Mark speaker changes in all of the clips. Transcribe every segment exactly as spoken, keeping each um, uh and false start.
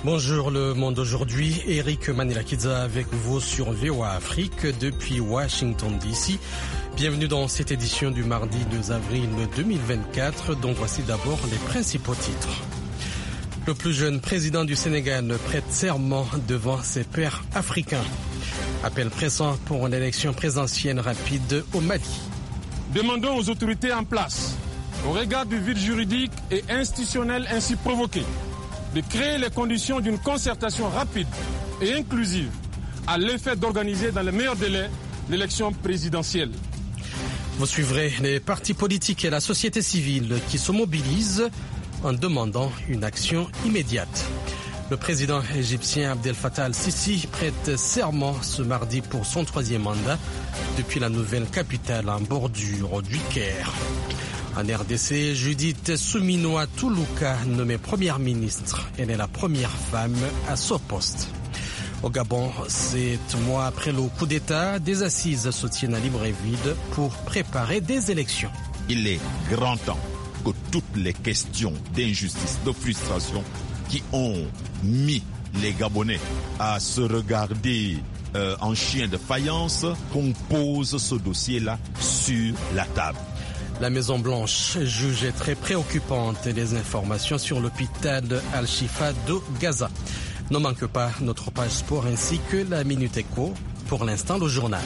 Speaker 1: Bonjour le monde aujourd'hui, Eric Manilakidza avec vous sur V O A Afrique depuis Washington D C. Bienvenue dans cette édition du mardi deux avril deux mille vingt-quatre, dont voici d'abord les principaux titres. Le plus jeune président du Sénégal prête serment devant ses pairs africains. Appel pressant pour une élection présidentielle rapide au Mali.
Speaker 2: Demandons aux autorités en place, au regard du vide juridique et institutionnel ainsi provoqué, de créer les conditions d'une concertation rapide et inclusive à l'effet d'organiser dans les meilleurs délais l'élection présidentielle.
Speaker 1: Vous suivrez les partis politiques et la société civile qui se mobilisent en demandant une action immédiate. Le président égyptien Abdel Fattah al-Sisi prête serment ce mardi pour son troisième mandat depuis la nouvelle capitale en bordure du Caire. En R D C, Judith Suminwa Tuluka, nommée première ministre. Elle est la première femme à ce poste. Au Gabon, sept mois après le coup d'État, des assises se tiennent à Libreville pour préparer des élections.
Speaker 3: Il est grand temps que toutes les questions d'injustice, de frustration qui ont mis les Gabonais à se regarder euh, en chien de faïence, qu'on pose ce dossier-là sur la table.
Speaker 1: La Maison-Blanche juge très préoccupante les informations sur l'hôpital Al-Shifa de Gaza. Ne manque pas notre page sport ainsi que la Minute Éco. Pour l'instant, le journal.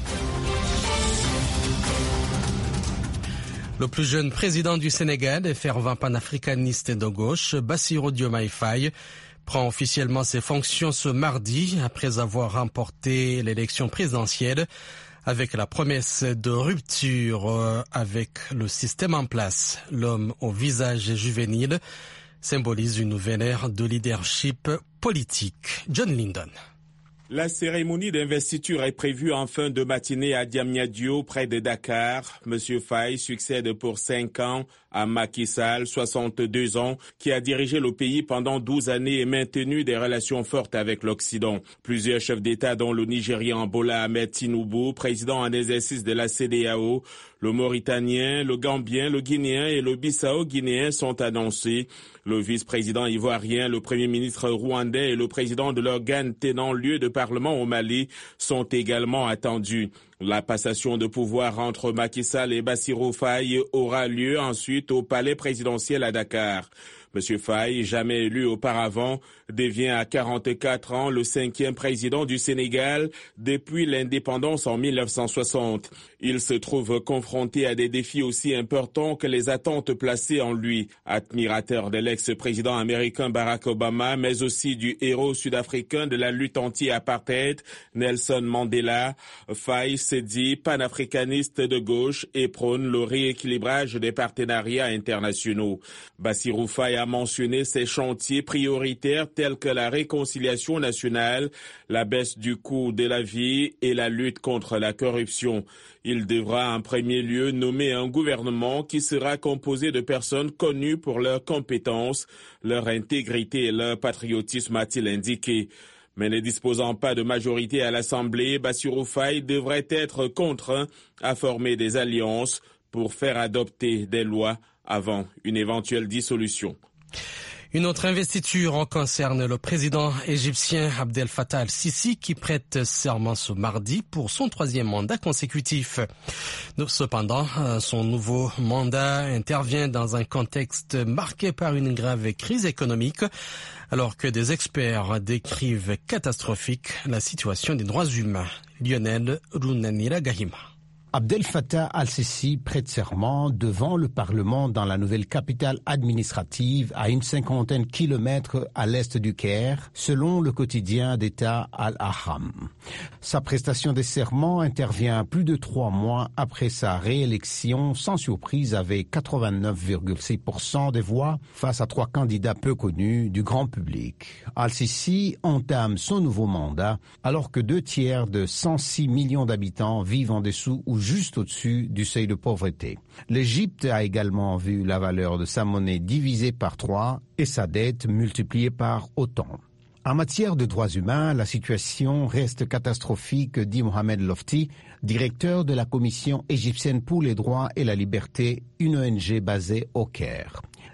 Speaker 1: Le plus jeune président du Sénégal et fervent panafricaniste de gauche, Bassirou Diomaye Faye, prend officiellement ses fonctions ce mardi après avoir remporté l'élection présidentielle avec la promesse de rupture avec le système en place. L'homme au visage juvénile symbolise une nouvelle ère de leadership politique. John Lyndon.
Speaker 4: La cérémonie d'investiture est prévue en fin de matinée à Diamniadio, près de Dakar. Monsieur Faye succède pour cinq ans à Macky Sall, soixante-deux ans, qui a dirigé le pays pendant douze années et maintenu des relations fortes avec l'Occident. Plusieurs chefs d'État, dont le Nigérian Bola Ahmed Tinubu, président en exercice de la C E D E A O, le Mauritanien, le Gambien, le Guinéen et le Bissau-Guinéen sont annoncés. Le vice-président ivoirien, le premier ministre rwandais et le président de l'organe tenant lieu de parlement au Mali sont également attendus. La passation de pouvoir entre Macky Sall et Bassirou Faye aura lieu ensuite au palais présidentiel à Dakar. Monsieur Faye, jamais élu auparavant, devient à quarante-quatre ans le cinquième président du Sénégal depuis l'indépendance en mille neuf cent soixante. Il se trouve confronté à des défis aussi importants que les attentes placées en lui. Admirateur de l'ex-président américain Barack Obama, mais aussi du héros sud-africain de la lutte anti-apartheid, Nelson Mandela, Faye se dit panafricaniste de gauche et prône le rééquilibrage des partenariats internationaux. Bassirou Faye a mentionné ses chantiers prioritaires tels que la réconciliation nationale, la baisse du coût de la vie et la lutte contre la corruption. Il devra en premier lieu nommer un gouvernement qui sera composé de personnes connues pour leurs compétences, leur intégrité et leur patriotisme, a-t-il indiqué. Mais ne disposant pas de majorité à l'Assemblée, Bassirou Faye devrait être contraint à former des alliances pour faire adopter des lois avant une éventuelle dissolution.
Speaker 1: Une autre investiture concerne le président égyptien Abdel Fattah al-Sisi qui prête serment ce mardi pour son troisième mandat consécutif. Cependant, son nouveau mandat intervient dans un contexte marqué par une grave crise économique, alors que des experts décrivent catastrophique la situation des droits humains. Lionel Runanira Gahima.
Speaker 5: Abdel Fattah al-Sisi prête serment devant le Parlement dans la nouvelle capitale administrative à une cinquantaine de kilomètres à l'est du Caire, selon le quotidien d'État Al-Ahram. Sa prestation de serment intervient plus de trois mois après sa réélection, sans surprise avec quatre-vingt-neuf virgule six pour cent des voix face à trois candidats peu connus du grand public. Al-Sisi entame son nouveau mandat alors que deux tiers de cent six millions d'habitants vivent en dessous ou juste au-dessus du seuil de pauvreté. L'Égypte a également vu la valeur de sa monnaie divisée par trois et sa dette multipliée par autant. En matière de droits humains, la situation reste catastrophique, dit Mohamed Lofti, directeur de la Commission égyptienne pour les droits et la liberté, une O N G basée au Caire.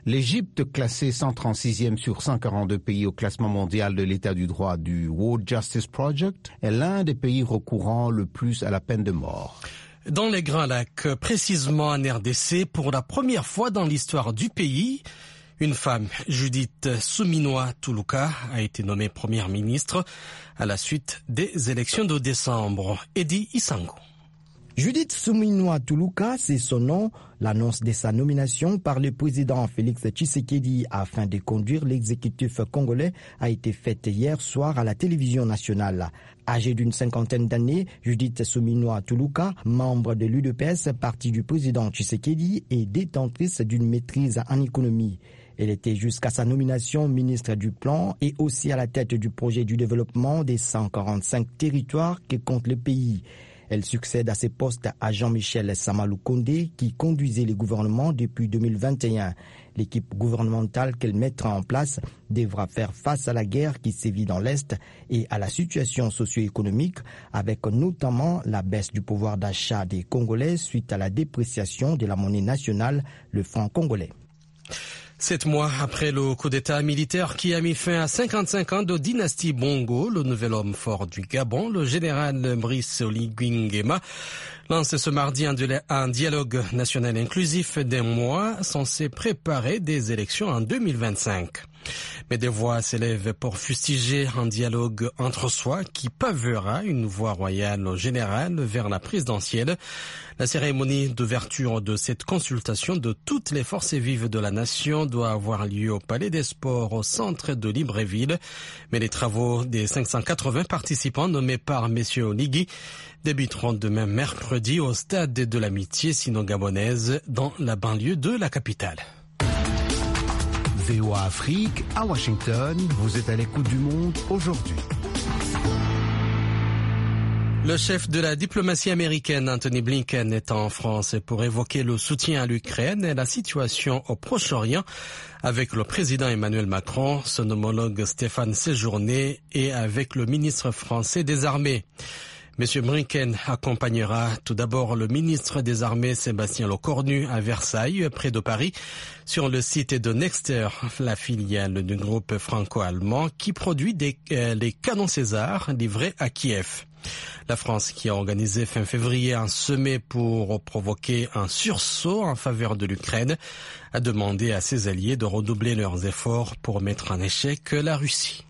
Speaker 5: L'Égypte, classée cent trente-sixième sur cent quarante-deux pays au classement mondial de l'état du droit du World Justice Project, est l'un des pays recourant le plus à la peine de mort.
Speaker 1: Dans les Grands Lacs, précisément en R D C, pour la première fois dans l'histoire du pays, une femme, Judith Suminwa-Tuluka, a été nommée première ministre à la suite des élections de décembre. Eddie Isango.
Speaker 6: Judith Suminwa-Tuluka, c'est son nom. L'annonce de sa nomination par le président Félix Tshisekedi afin de conduire l'exécutif congolais a été faite hier soir à la télévision nationale. Âgée d'une cinquantaine d'années, Judith Suminwa-Tuluka, membre de l'U D P S, parti du président Tshisekedi, est détentrice d'une maîtrise en économie. Elle était jusqu'à sa nomination ministre du Plan et aussi à la tête du projet du développement des cent quarante-cinq territoires que compte le pays. Elle succède à ses postes à Jean-Michel Samalou Kondé qui conduisait le gouvernement depuis deux mille vingt et un. L'équipe gouvernementale qu'elle mettra en place devra faire face à la guerre qui sévit dans l'Est et à la situation socio-économique avec notamment la baisse du pouvoir d'achat des Congolais suite à la dépréciation de la monnaie nationale, le franc congolais.
Speaker 1: Sept mois après le coup d'État militaire qui a mis fin à cinquante-cinq ans de dynastie Bongo, le nouvel homme fort du Gabon, le général Brice Oligui Nguema, lance ce mardi un dialogue national inclusif d'un mois censé préparer des élections en deux mille vingt-cinq. Mais des voix s'élèvent pour fustiger un dialogue entre soi qui pavera une voie royale générale vers la présidentielle. La cérémonie d'ouverture de cette consultation de toutes les forces vives de la nation doit avoir lieu au Palais des Sports au centre de Libreville. Mais les travaux des cinq cent quatre-vingts participants nommés par M. Oligui débuteront demain mercredi au stade de l'amitié sino-gabonaise dans la banlieue de la capitale.
Speaker 7: V O A Afrique, à Washington, vous êtes à l'écoute du monde aujourd'hui.
Speaker 1: Le chef de la diplomatie américaine, Anthony Blinken, est en France pour évoquer le soutien à l'Ukraine et la situation au Proche-Orient avec le président Emmanuel Macron, son homologue Stéphane Séjourné et avec le ministre français des Armées. Monsieur Blinken accompagnera tout d'abord le ministre des Armées Sébastien Lecornu à Versailles, près de Paris, sur le site de Nexter, la filiale du groupe franco-allemand qui produit des, euh, les canons César livrés à Kiev. La France, qui a organisé fin février un sommet pour provoquer un sursaut en faveur de l'Ukraine, a demandé à ses alliés de redoubler leurs efforts pour mettre en échec la Russie.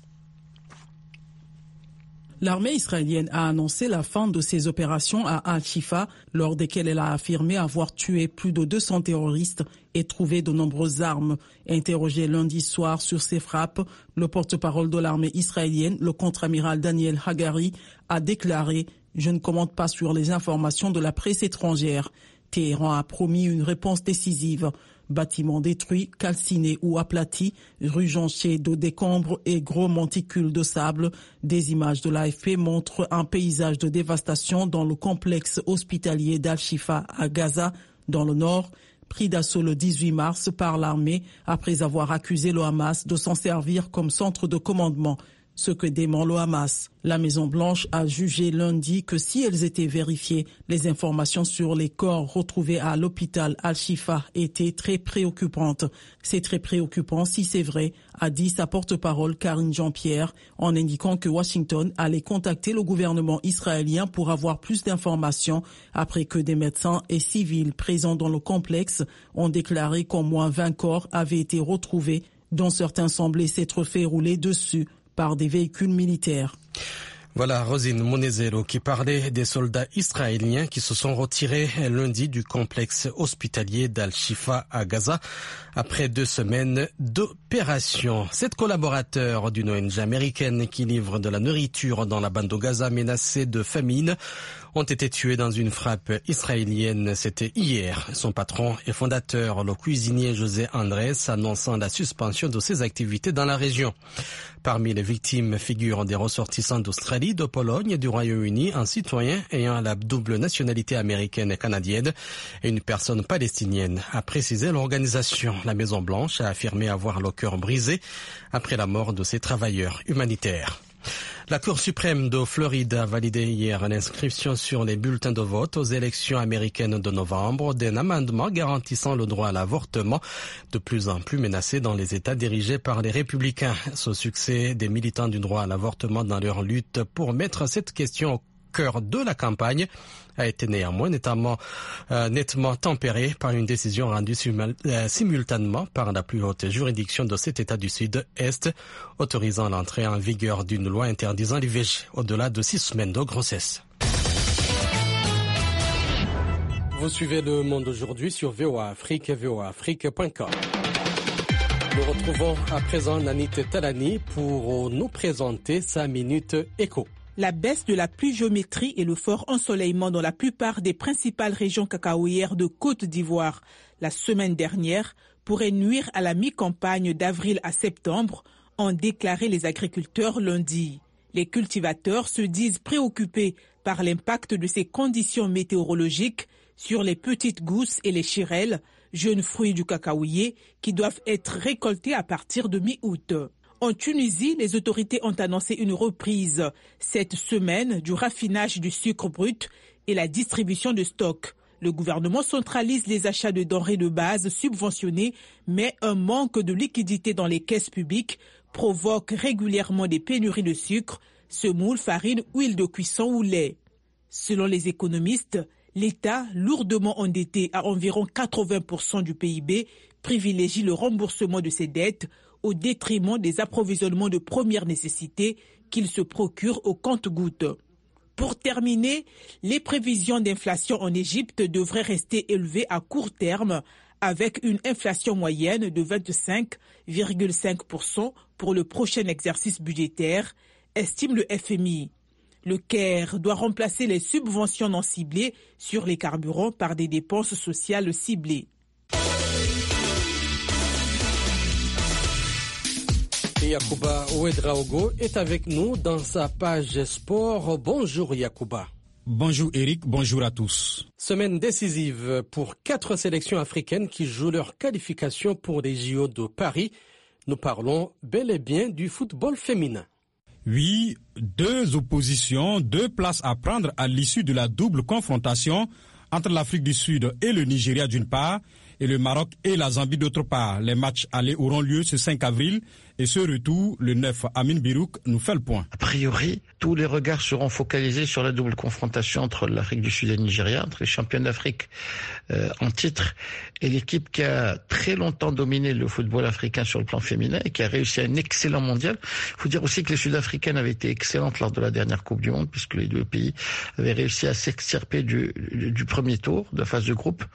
Speaker 8: L'armée israélienne a annoncé la fin de ses opérations à Al-Shifa, lors desquelles elle a affirmé avoir tué plus de deux cents terroristes et trouvé de nombreuses armes. Interrogé lundi soir sur ces frappes, le porte-parole de l'armée israélienne, le contre-amiral Daniel Hagari, a déclaré « Je ne commente pas sur les informations de la presse étrangère ». Téhéran a promis une réponse décisive. Bâtiments détruits, calcinés ou aplatis, rues jonchées de décombres et gros monticules de sable. Des images de l'A F P montrent un paysage de dévastation dans le complexe hospitalier d'Al-Shifa à Gaza, dans le nord, pris d'assaut le dix-huit mars par l'armée après avoir accusé le Hamas de s'en servir comme centre de commandement. Ce que dément le Hamas. La Maison-Blanche a jugé lundi que si elles étaient vérifiées, les informations sur les corps retrouvés à l'hôpital Al-Shifa étaient très préoccupantes. C'est très préoccupant si c'est vrai, a dit sa porte-parole Karine Jean-Pierre, en indiquant que Washington allait contacter le gouvernement israélien pour avoir plus d'informations après que des médecins et civils présents dans le complexe ont déclaré qu'au moins vingt corps avaient été retrouvés, dont certains semblaient s'être fait rouler dessus par des véhicules militaires.
Speaker 1: Voilà Rosine Monezero qui parlait des soldats israéliens qui se sont retirés lundi du complexe hospitalier d'Al-Shifa à Gaza après deux semaines d'opération. Sept collaborateurs d'une O N G américaine qui livre de la nourriture dans la bande de Gaza menacée de famine ont été tués dans une frappe israélienne. C'était hier. Son patron et fondateur, le cuisinier José Andrés, annonçant la suspension de ses activités dans la région. Parmi les victimes figurent des ressortissants d'Australie, de Pologne et du Royaume-Uni, un citoyen ayant la double nationalité américaine et canadienne et une personne palestinienne, a précisé l'organisation. La Maison-Blanche a affirmé avoir le cœur brisé après la mort de ces travailleurs humanitaires. La Cour suprême de Floride a validé hier l'inscription sur les bulletins de vote aux élections américaines de novembre d'un amendement garantissant le droit à l'avortement, de plus en plus menacé dans les États dirigés par les républicains. Ce succès des militants du droit à l'avortement dans leur lutte pour mettre cette question au cœur de la campagne a été néanmoins nettement, euh, nettement tempéré par une décision rendue simul euh, simultanément par la plus haute juridiction de cet État du Sud-Est, autorisant l'entrée en vigueur d'une loi interdisant l'I V G au-delà de six semaines de grossesse. Vous suivez Le Monde aujourd'hui sur V O A Afrique et V O A Afrique point com. Nous retrouvons à présent Nanit Talani pour nous présenter sa Minute Éco.
Speaker 9: La baisse de la pluviométrie et le fort ensoleillement dans la plupart des principales régions cacaoyères de Côte d'Ivoire la semaine dernière pourraient nuire à la mi-campagne d'avril à septembre, ont déclaré les agriculteurs lundi. Les cultivateurs se disent préoccupés par l'impact de ces conditions météorologiques sur les petites gousses et les chirelles, jeunes fruits du cacaoyer, qui doivent être récoltés à partir de mi-août. En Tunisie, les autorités ont annoncé une reprise cette semaine du raffinage du sucre brut et la distribution de stocks. Le gouvernement centralise les achats de denrées de base subventionnées, mais un manque de liquidité dans les caisses publiques provoque régulièrement des pénuries de sucre, semoule, farine, huile de cuisson ou lait. Selon les économistes, l'État, lourdement endetté à environ quatre-vingts pour cent du P I B, privilégie le remboursement de ses dettes au détriment des approvisionnements de première nécessité qu'il se procure au compte-gouttes. Pour terminer, les prévisions d'inflation en Égypte devraient rester élevées à court terme, avec une inflation moyenne de vingt-cinq virgule cinq pour cent pour le prochain exercice budgétaire, estime le F M I. Le Caire doit remplacer les subventions non ciblées sur les carburants par des dépenses sociales ciblées.
Speaker 1: Yacouba Ouedraogo est avec nous dans sa page sport. Bonjour Yacouba.
Speaker 10: Bonjour Eric, bonjour à tous.
Speaker 1: Semaine décisive pour quatre sélections africaines qui jouent leur qualification pour les J O de Paris. Nous parlons bel et bien du football féminin.
Speaker 10: Oui, deux oppositions, deux places à prendre à l'issue de la double confrontation entre l'Afrique du Sud et le Nigeria d'une part, et le Maroc et la Zambie d'autre part. Les matchs allés auront lieu ce cinq avril et ce retour, le neuf, Amin Birouk nous fait le point.
Speaker 11: A priori, tous les regards seront focalisés sur la double confrontation entre l'Afrique du Sud et le Nigeria, entre les championnes d'Afrique euh, en titre et l'équipe qui a très longtemps dominé le football africain sur le plan féminin et qui a réussi un excellent mondial. Il faut dire aussi que les Sud-Africaines avaient été excellentes lors de la dernière Coupe du Monde puisque les deux pays avaient réussi à s'extirper du, du premier tour de phase de groupe.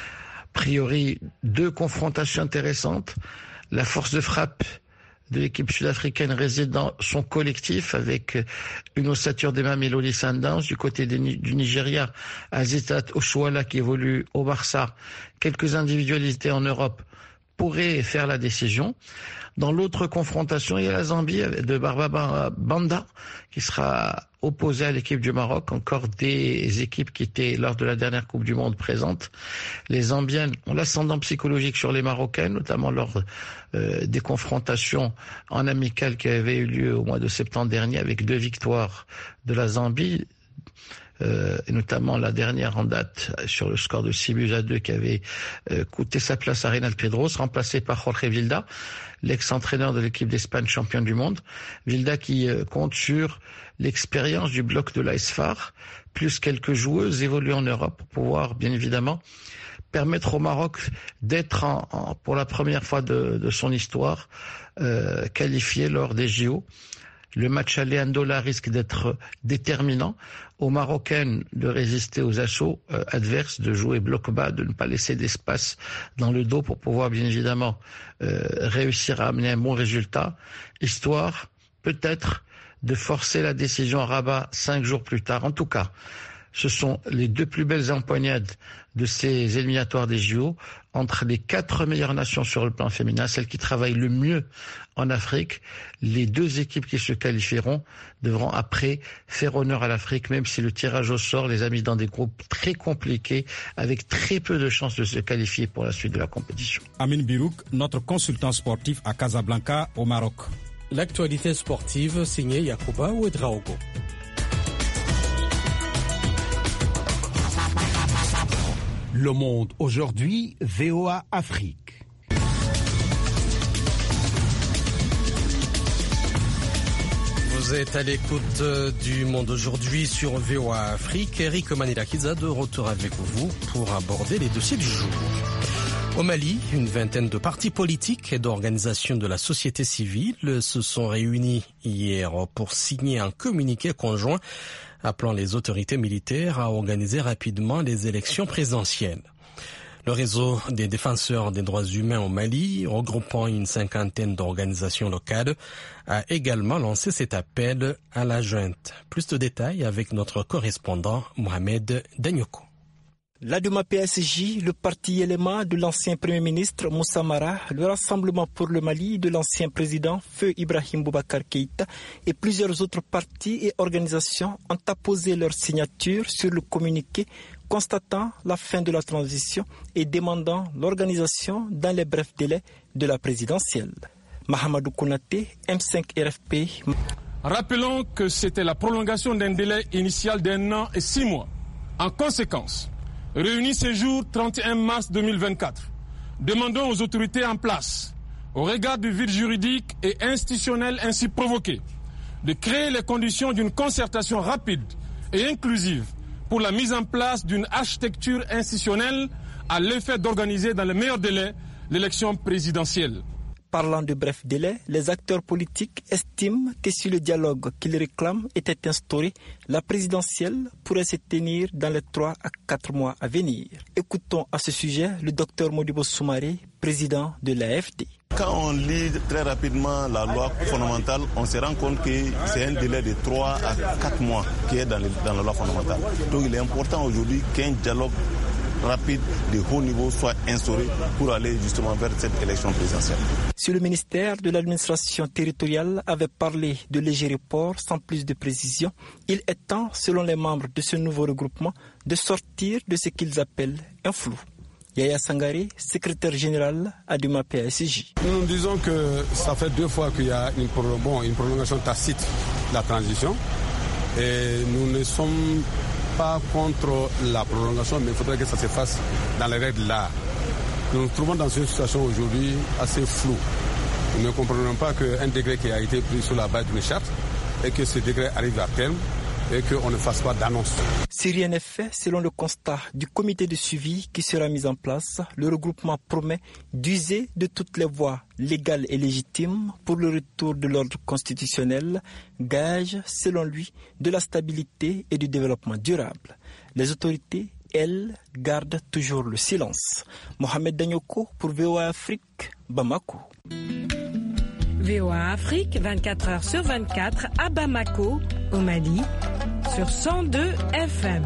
Speaker 11: A priori, deux confrontations intéressantes. La force de frappe de l'équipe sud-africaine réside dans son collectif avec une ossature d'Emma Melody Sundowns. Du côté du Nigeria, Azitat Oshoala qui évolue au Barça. Quelques individualités en Europe pourraient faire la décision. Dans l'autre confrontation, il y a la Zambie de Barbara Banda qui sera opposée à l'équipe du Maroc, encore des équipes qui étaient lors de la dernière Coupe du Monde présentes. Les Zambiennes ont l'ascendant psychologique sur les Marocaines, notamment lors euh, des confrontations en amical qui avaient eu lieu au mois de septembre dernier avec deux victoires de la Zambie. Euh, et notamment la dernière en date sur le score de six buts à deux qui avait euh, coûté sa place à Reynald Pedros, remplacé par Jorge Vilda, l'ex-entraîneur de l'équipe d'Espagne championne du monde. Vilda qui euh, compte sur l'expérience du bloc de l'A S F A R, plus quelques joueuses évoluées en Europe pour pouvoir bien évidemment permettre au Maroc d'être en, en, pour la première fois de, de son histoire euh, qualifié lors des J O. Le match aller Andola risque d'être déterminant. Aux Marocaines de résister aux assauts euh, adverses, de jouer bloc bas, de ne pas laisser d'espace dans le dos pour pouvoir bien évidemment euh, réussir à amener un bon résultat, histoire peut-être de forcer la décision à Rabat cinq jours plus tard. En tout cas, ce sont les deux plus belles empoignades de ces éliminatoires des J O entre les quatre meilleures nations sur le plan féminin, celles qui travaillent le mieux en Afrique. Les deux équipes qui se qualifieront devront après faire honneur à l'Afrique, même si le tirage au sort les a mis dans des groupes très compliqués, avec très peu de chances de se qualifier pour la suite de la compétition.
Speaker 10: Amin Birouk, notre consultant sportif à Casablanca, au Maroc.
Speaker 1: L'actualité sportive signée Yacouba Ouedraogo.
Speaker 7: Le Monde aujourd'hui, V O A Afrique.
Speaker 1: Vous êtes à l'écoute du Monde aujourd'hui sur V O A Afrique. Eric Manirakiza de retour avec vous pour aborder les dossiers du jour. Au Mali, une vingtaine de partis politiques et d'organisations de la société civile se sont réunis hier pour signer un communiqué conjoint appelant les autorités militaires à organiser rapidement les élections présidentielles. Le réseau des défenseurs des droits humains au Mali, regroupant une cinquantaine d'organisations locales, a également lancé cet appel à la junte. Plus de détails avec notre correspondant Mohamed Danyoko.
Speaker 12: L'A D U M A P S J, le parti élément de l'ancien Premier ministre Moussa Mara, le Rassemblement pour le Mali de l'ancien président Feu Ibrahim Boubacar Keïta et plusieurs autres partis et organisations ont apposé leur signature sur le communiqué constatant la fin de la transition et demandant l'organisation dans les brefs délais de la présidentielle. Mahamadou Kounaté, M cinq R F P.
Speaker 2: Rappelons que c'était la prolongation d'un délai initial d'un an et six mois. En conséquence, réunis ce jour trente et un mars deux mille vingt-quatre, demandons aux autorités en place, au regard du vide juridique et institutionnel ainsi provoqué, de créer les conditions d'une concertation rapide et inclusive pour la mise en place d'une architecture institutionnelle à l'effet d'organiser dans les meilleurs délais l'élection présidentielle.
Speaker 12: Parlant de bref délai, les acteurs politiques estiment que si le dialogue qu'ils réclament était instauré, la présidentielle pourrait se tenir dans les trois à quatre mois à venir. Écoutons à ce sujet le docteur Modibo Soumaré, président de l'A F D.
Speaker 13: Quand on lit très rapidement la loi fondamentale, on se rend compte que c'est un délai de trois à quatre mois qui est dans, le, dans la loi fondamentale. Donc il est important aujourd'hui qu'un dialogue rapide de haut niveau soit instauré pour aller justement vers cette élection présidentielle.
Speaker 12: Si le ministère de l'administration territoriale avait parlé de léger report sans plus de précision, il est temps, selon les membres de ce nouveau regroupement, de sortir de ce qu'ils appellent un flou. Yaya Sangaré, secrétaire général à D U M A P S J.
Speaker 14: Nous nous disons que ça fait deux fois qu'il y a une, bon, une prolongation tacite de la transition et nous ne sommes pas contre la prolongation, mais il faudrait que ça se fasse dans les règles de l'art. Nous nous trouvons dans une situation aujourd'hui assez floue. Nous ne comprenons pas qu'un décret qui a été pris sur la base d'une charte et que ce décret arrive à terme et qu'on ne fasse pas d'annonce.
Speaker 12: Si rien n'est fait, selon le constat du comité de suivi qui sera mis en place, le regroupement promet d'user de toutes les voies légales et légitimes pour le retour de l'ordre constitutionnel, gage, selon lui, de la stabilité et du développement durable. Les autorités, elles, gardent toujours le silence. Mohamed Danyoko pour V O A Afrique, Bamako.
Speaker 15: V O A Afrique, vingt-quatre heures sur vingt-quatre, à Bamako, au Mali, sur cent deux F M.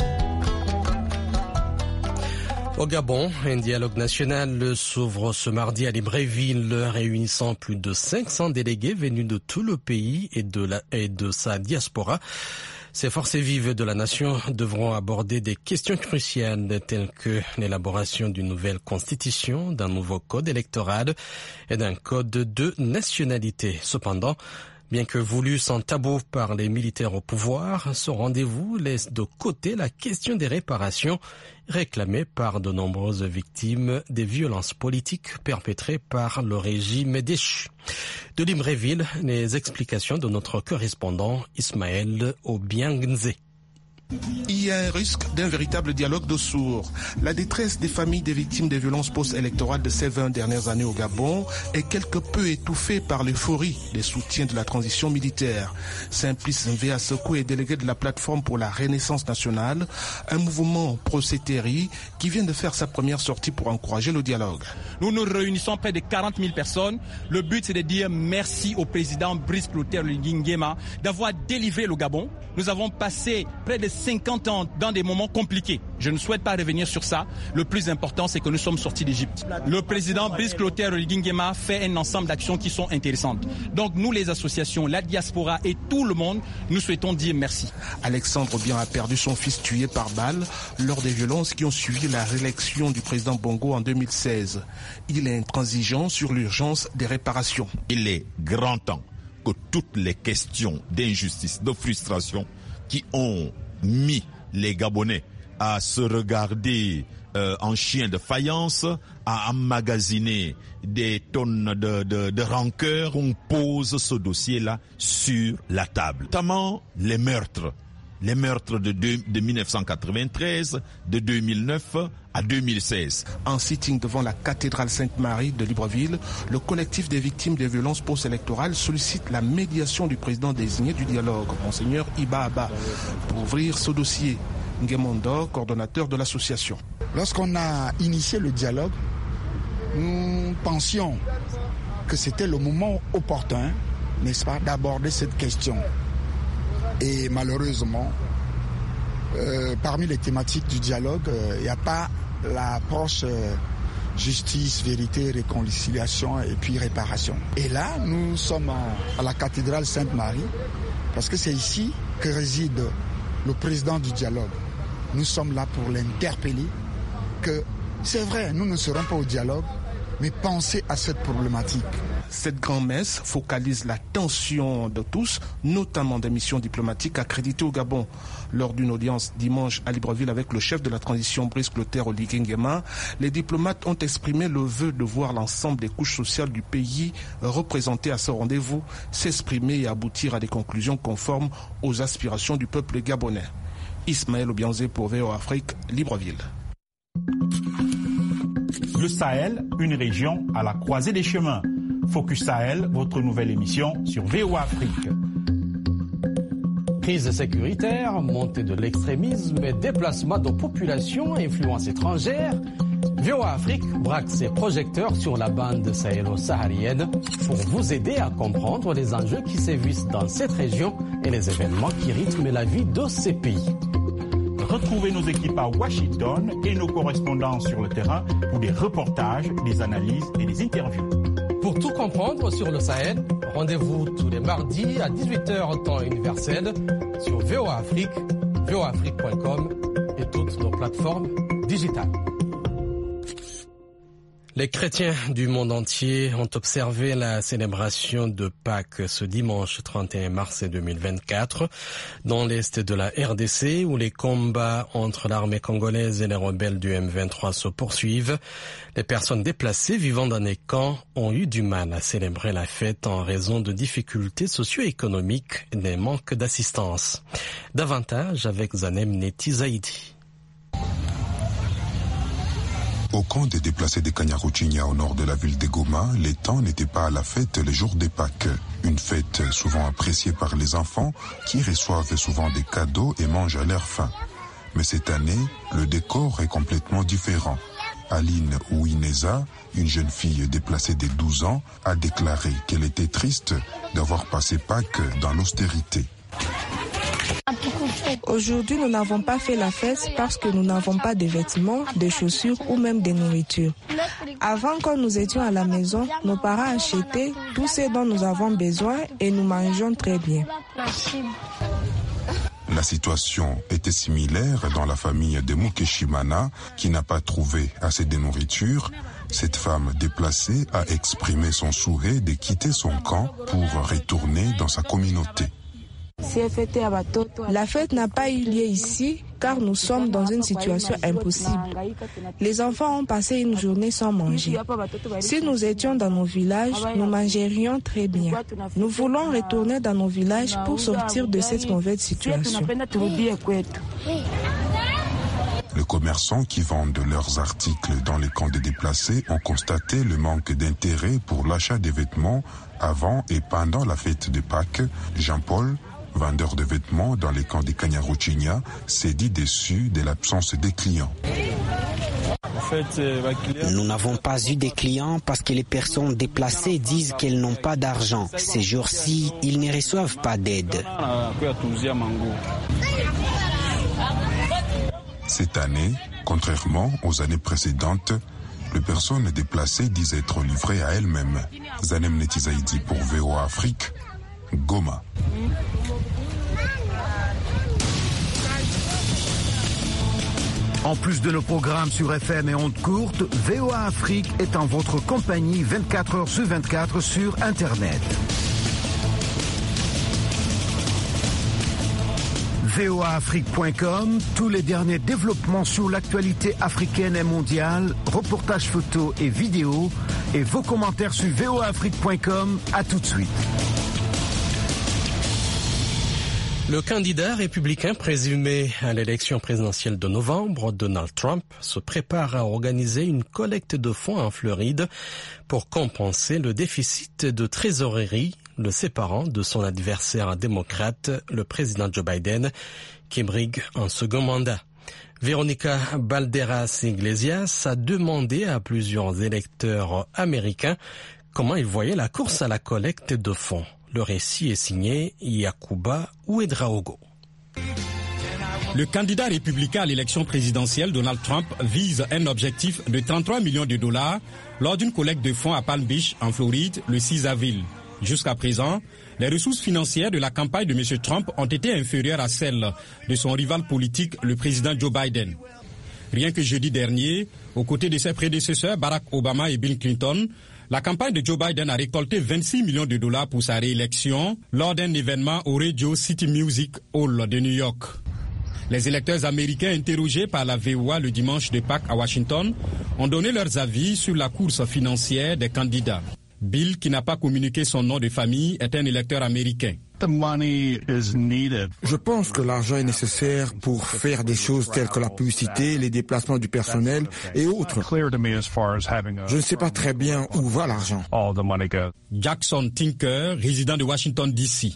Speaker 1: Au Gabon, un dialogue national s'ouvre ce mardi à Libreville, réunissant plus de cinq cents délégués venus de tout le pays et de, la, et de sa diaspora. Ces forces vives de la nation devront aborder des questions cruciales telles que l'élaboration d'une nouvelle constitution, d'un nouveau code électoral et d'un code de nationalité. Cependant, bien que voulu sans tabou par les militaires au pouvoir, ce rendez-vous laisse de côté la question des réparations réclamées par de nombreuses victimes des violences politiques perpétrées par le régime déchu. De Libreville, les explications de notre correspondant Ismaël Obiangze.
Speaker 16: Il y a un risque d'un véritable dialogue de sourds. La détresse des familles des victimes des violences post-électorales de ces vingt dernières années au Gabon est quelque peu étouffée par l'euphorie des soutiens de la transition militaire. Simplice Mvea Seko est délégué de la plateforme pour la Renaissance nationale, un mouvement pro-Sétéri qui vient de faire sa première sortie pour encourager le dialogue.
Speaker 17: Nous nous réunissons près de quarante mille personnes. Le but, c'est de dire merci au président Brice Clotaire Nguema d'avoir délivré le Gabon. Nous avons passé près de cinquante ans dans des moments compliqués. Je ne souhaite pas revenir sur ça. Le plus important, c'est que nous sommes sortis d'Égypte. Le président Brice Clotaire Nguema fait un ensemble d'actions qui sont intéressantes. Donc nous, les associations, la diaspora et tout le monde, nous souhaitons dire merci.
Speaker 16: Alexandre Bien a perdu son fils tué par balle lors des violences qui ont suivi la réélection du président Bongo en deux mille seize. Il est intransigeant sur l'urgence des réparations.
Speaker 3: Il est grand temps que toutes les questions d'injustice, de frustration qui ont mis les Gabonais à se regarder euh, en chien de faïence, à emmagasiner des tonnes de, de, de rancœur, qu'on pose ce dossier-là sur la table. Notamment les meurtres. Les meurtres de, de, de mille neuf cent quatre-vingt-treize, de deux mille neuf à deux mille seize.
Speaker 16: En sitting devant la cathédrale Sainte-Marie de Libreville, le collectif des victimes des violences post-électorales sollicite la médiation du président désigné du dialogue, Monseigneur Iba Abba, pour ouvrir ce dossier. Nguemondo, coordonnateur de l'association.
Speaker 18: Lorsqu'on a initié le dialogue, nous pensions que c'était le moment opportun, n'est-ce pas, d'aborder cette question. Et malheureusement, euh, parmi les thématiques du dialogue, il euh, n'y a pas l'approche euh, justice, vérité, réconciliation et puis réparation. Et là, nous sommes à, à la cathédrale Sainte-Marie, parce que c'est ici que réside le président du dialogue. Nous sommes là pour l'interpeller que c'est vrai, nous ne serons pas au dialogue, mais pensez à cette problématique.
Speaker 16: Cette grand-messe focalise l'attention de tous, notamment des missions diplomatiques accréditées au Gabon. Lors d'une audience dimanche à Libreville avec le chef de la transition Brice Clotaire Oligui Nguema, les diplomates ont exprimé le vœu de voir l'ensemble des couches sociales du pays représentées à ce rendez-vous s'exprimer et aboutir à des conclusions conformes aux aspirations du peuple gabonais. Ismaël Obianzé pour V O Afrique, Libreville.
Speaker 19: Le Sahel, une région à la croisée des chemins. Focus Sahel, votre nouvelle émission sur V O Afrique.
Speaker 1: Crise sécuritaire, montée de l'extrémisme et déplacement de populations à influence étrangère, V O Afrique braque ses projecteurs sur la bande sahélo-saharienne pour vous aider à comprendre les enjeux qui sévissent dans cette région et les événements qui rythment la vie de ces pays.
Speaker 19: Retrouvez nos équipes à Washington et nos correspondants sur le terrain pour des reportages, des analyses et des interviews.
Speaker 1: Pour tout comprendre sur le Sahel, rendez-vous tous les mardis à dix-huit heures temps universel sur V O Afrique, V O Afrique point com et toutes nos plateformes digitales. Les chrétiens du monde entier ont observé la célébration de Pâques ce dimanche trente et un mars deux mille vingt-quatre dans l'est de la R D C où les combats entre l'armée congolaise et les rebelles du M vingt-trois se poursuivent. Les personnes déplacées vivant dans les camps ont eu du mal à célébrer la fête en raison de difficultés socio-économiques et des manques d'assistance. Davantage avec Zanem Neti Zaidi.
Speaker 20: Au camp des déplacés de Kanyaruchinya au nord de la ville de Goma, les temps n'étaient pas à la fête les jours des Pâques. Une fête souvent appréciée par les enfants qui reçoivent souvent des cadeaux et mangent à leur faim. Mais cette année, le décor est complètement différent. Aline Ouineza, une jeune fille déplacée de douze ans, a déclaré qu'elle était triste d'avoir passé Pâques dans l'austérité.
Speaker 21: Aujourd'hui, nous n'avons pas fait la fête parce que nous n'avons pas de vêtements, de chaussures ou même de nourriture. Avant, quand nous étions à la maison, nos parents achetaient tout ce dont nous avons besoin et nous mangeons très bien.
Speaker 20: La situation était similaire dans la famille de Mukeshimana qui n'a pas trouvé assez de nourriture. Cette femme déplacée a exprimé son souhait de quitter son camp pour retourner dans sa communauté.
Speaker 21: La fête n'a pas eu lieu ici car nous sommes dans une situation impossible. Les enfants ont passé une journée sans manger. Si nous étions dans nos villages, nous mangerions très bien. Nous voulons retourner dans nos villages pour sortir de cette mauvaise situation.
Speaker 20: Les commerçants qui vendent leurs articles dans les camps des déplacés ont constaté le manque d'intérêt pour l'achat des vêtements avant et pendant la fête de Pâques. Jean-Paul, vendeur de vêtements dans les camps de Kanyaruchinya, s'est dit déçu de l'absence des clients.
Speaker 22: Nous n'avons pas eu de clients parce que les personnes déplacées disent qu'elles n'ont pas d'argent. Ces jours-ci, ils ne reçoivent pas d'aide.
Speaker 20: Cette année, contrairement aux années précédentes, les personnes déplacées disent être livrées à elles-mêmes. Zanem Neti Zaidi pour V O Afrique, Goma.
Speaker 7: En plus de nos programmes sur F M et ondes courtes, V O A Afrique est en votre compagnie vingt-quatre heures sur vingt-quatre sur Internet. v o a afrique point com, tous les derniers développements sur l'actualité africaine et mondiale, reportages photos et vidéos, et vos commentaires sur v o a afrique point com. À tout de suite.
Speaker 1: Le candidat républicain présumé à l'élection présidentielle de novembre, Donald Trump, se prépare à organiser une collecte de fonds en Floride pour compenser le déficit de trésorerie le séparant de son adversaire démocrate, le président Joe Biden, qui brigue un second mandat. Véronica Balderas Iglesias a demandé à plusieurs électeurs américains comment ils voyaient la course à la collecte de fonds. Le récit est signé Yakuba Ouedraogo.
Speaker 10: Le candidat républicain à l'élection présidentielle, Donald Trump, vise un objectif de trente-trois millions de dollars lors d'une collecte de fonds à Palm Beach, en Floride, le six avril. Jusqu'à présent, les ressources financières de la campagne de M. Trump ont été inférieures à celles de son rival politique, le président Joe Biden. Rien que jeudi dernier, aux côtés de ses prédécesseurs Barack Obama et Bill Clinton, la campagne de Joe Biden a récolté vingt-six millions de dollars pour sa réélection lors d'un événement au Radio City Music Hall de New York. Les électeurs américains interrogés par la V O A le dimanche de Pâques à Washington ont donné leurs avis sur la course financière des candidats. Bill, qui n'a pas communiqué son nom de famille, est un électeur américain.
Speaker 4: Je pense que l'argent est nécessaire pour faire des choses telles que la publicité, les déplacements du personnel et autres. Je ne sais pas très bien où va l'argent.
Speaker 10: Jackson Tinker, résident de Washington D C.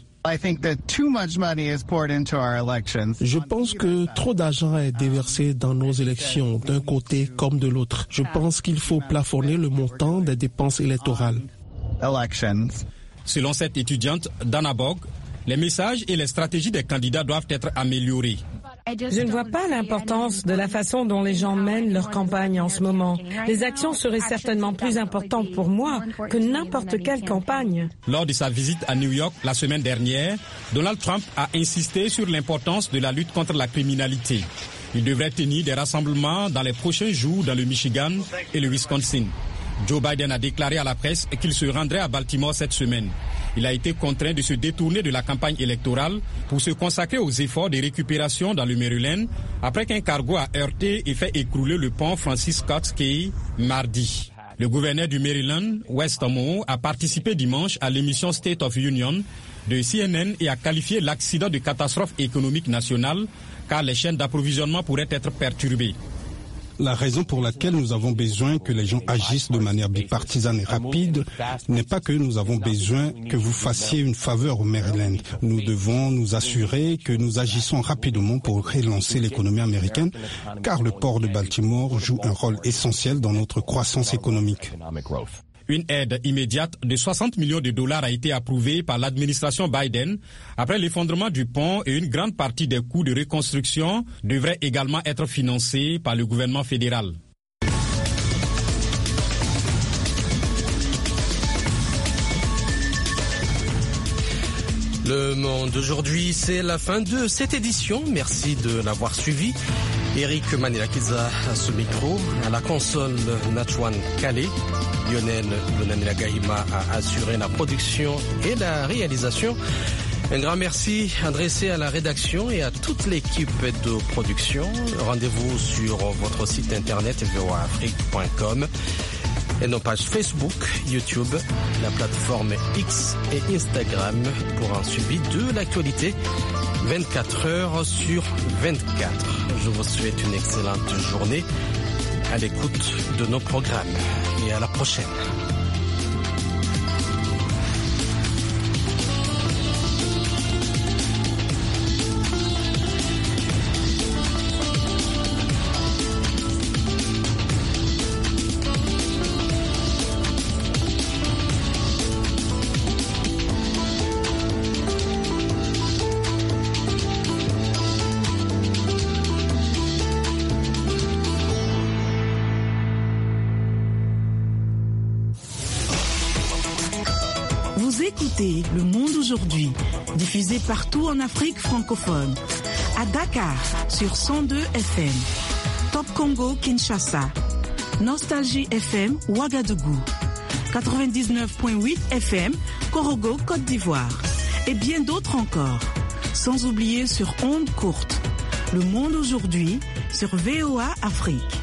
Speaker 5: Je pense que trop d'argent est déversé dans nos élections, d'un côté comme de l'autre. Je pense qu'il faut plafonner le montant des dépenses électorales.
Speaker 10: Selon cette étudiante, Dana Bog, les messages et les stratégies des candidats doivent être améliorés.
Speaker 15: Je ne vois pas l'importance de la façon dont les gens mènent leur campagne en ce moment. Les actions seraient certainement plus importantes pour moi que n'importe quelle campagne.
Speaker 10: Lors de sa visite à New York la semaine dernière, Donald Trump a insisté sur l'importance de la lutte contre la criminalité. Il devrait tenir des rassemblements dans les prochains jours dans le Michigan et le Wisconsin. Joe Biden a déclaré à la presse qu'il se rendrait à Baltimore cette semaine. Il a été contraint de se détourner de la campagne électorale pour se consacrer aux efforts de récupération dans le Maryland après qu'un cargo a heurté et fait écrouler le pont Francis Scott Key mardi. Le gouverneur du Maryland, Wes Moore, a participé dimanche à l'émission State of Union de C N N et a qualifié l'accident de catastrophe économique nationale car les chaînes d'approvisionnement pourraient être perturbées.
Speaker 5: La raison pour laquelle nous avons besoin que les gens agissent de manière bipartisane et rapide n'est pas que nous avons besoin que vous fassiez une faveur au Maryland. Nous devons nous assurer que nous agissons rapidement pour relancer l'économie américaine, car le port de Baltimore joue un rôle essentiel dans notre croissance économique.
Speaker 10: Une aide immédiate de soixante millions de dollars a été approuvée par l'administration Biden après l'effondrement du pont et une grande partie des coûts de reconstruction devrait également être financée par le gouvernement fédéral.
Speaker 1: Le Monde d'aujourd'hui, c'est la fin de cette édition. Merci de l'avoir suivi. Eric Manilakiza à ce micro, à la console Natchouane Calais. Lionel Lonanilagahima a assuré la production et la réalisation. Un grand merci adressé à la rédaction et à toute l'équipe de production. Rendez-vous sur votre site internet v o a afrique point com et nos pages Facebook, YouTube, la plateforme X et Instagram pour un suivi de l'actualité vingt-quatre heures sur vingt-quatre. Je vous souhaite une excellente journée à l'écoute de nos programmes et à la prochaine.
Speaker 23: Écoutez Le Monde aujourd'hui, diffusé partout en Afrique francophone. À Dakar, sur cent deux F M. Top Congo, Kinshasa. Nostalgie F M, Ouagadougou. quatre-vingt-dix-neuf virgule huit F M, Korogo, Côte d'Ivoire. Et bien d'autres encore. sans oublier sur ondes courtes. Le monde aujourd'hui sur V O A Afrique.